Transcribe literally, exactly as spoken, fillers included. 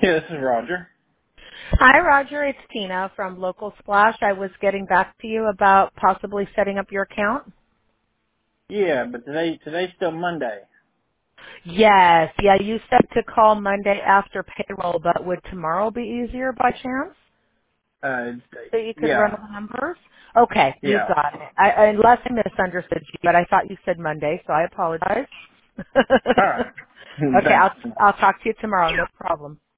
Yeah, this is Roger. Hi, Roger. It's Tina from Local Splash. I was getting back to you about possibly setting up your account. Yeah, but today today's still Monday. Yes. Yeah, you said to call Monday after payroll, but would tomorrow be easier by chance Uh, so you could run yeah, the numbers? Okay, you yeah. got it. I, I- unless I misunderstood you, but I thought you said Monday, so I apologize. All right. Okay, I'll Thanks. I'll talk to you tomorrow. No problem.